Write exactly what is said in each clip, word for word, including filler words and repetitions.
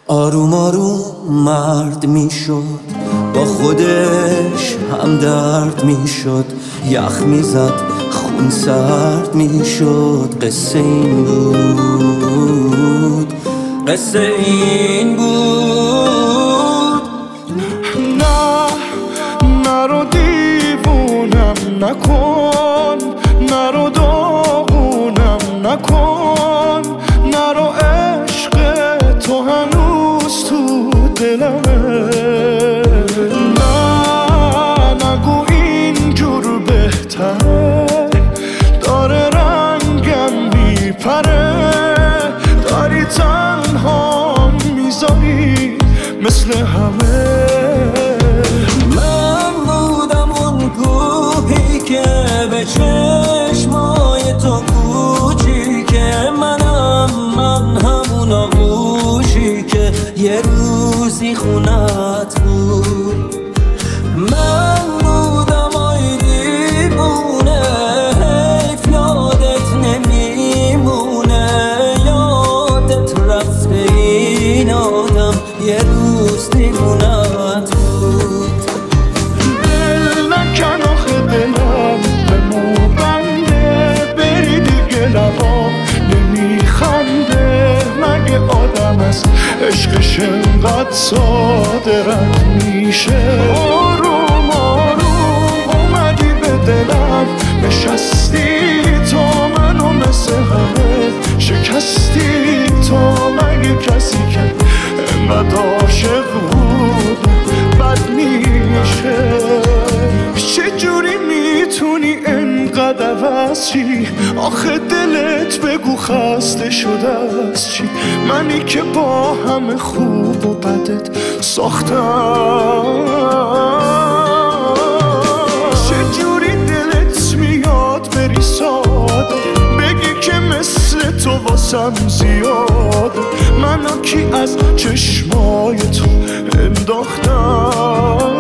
آروم آروم مرد میشد، با خودش هم درد میشد، یخ میزد خون سرد میشد. قصه این بود، قصه این بود. نه نرو دیوونم نکن، نرو داغونم نکن، نرو عشق تو هنوز تو دلمه. نه نگو اینجور بهتره، داره رنگم میپره، داری تنها میذاری مثل همه. من بودم اون کوهی که به چشمای تو کوچیکه، منم من همون آغوشی که یه روزی خونت بود. من بودم آی دیوونه، حیف یادت نمیمونه، یادت رفته این آدم یه روز دیوونت بود. دل نکن آخه دلم به مو بنده، بری دیگه لبام نمیخنده. مگه آدم از عشقش انقدر ساده رد میشه؟ آروم آروم اومدی به دلم نشستی، تو منو مثل همه شکستی. تو مگه کسی که انقدر عاشق بود بد میشه؟ چجوری میتونی انقدر عوض چی؟ آخه دلت بگو خسته شده از چی؟ منی که با همه خوب و بدت ساختم. چجوری دلت میاد بری ساده، بگی که مثل تو واسم زیاده. منو کی از چشمای تو انداختم؟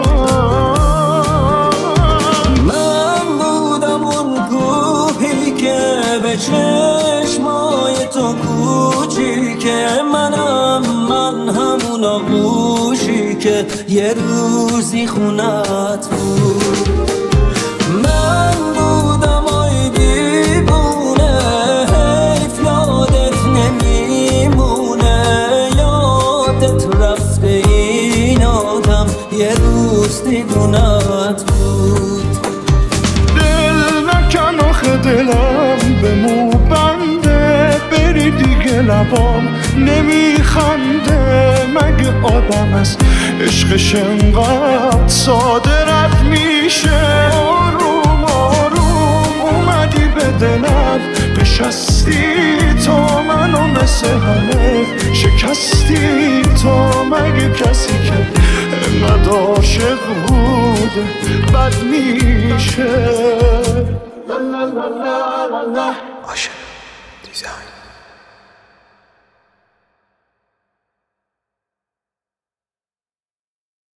به چشمای تو کوچیکه، منم من همون آغوشی که یه روزی خونت بود. من بودم آی دیوونه، حیف یادت نمیمونه، یادت رفته این آدم یه روز دیوونت بود. دل نکن آخه دلم به مو بنده، بری دیگه لبام نمیخنده. مگه آدم از عشقش انقدر ساده رد میشه؟ آروم آروم اومدی به دلم نشستی، تو منو مثل همه شکستی. تو مگه کسی که انقدر عاشق بود بد میشه؟ عاشق دیزاین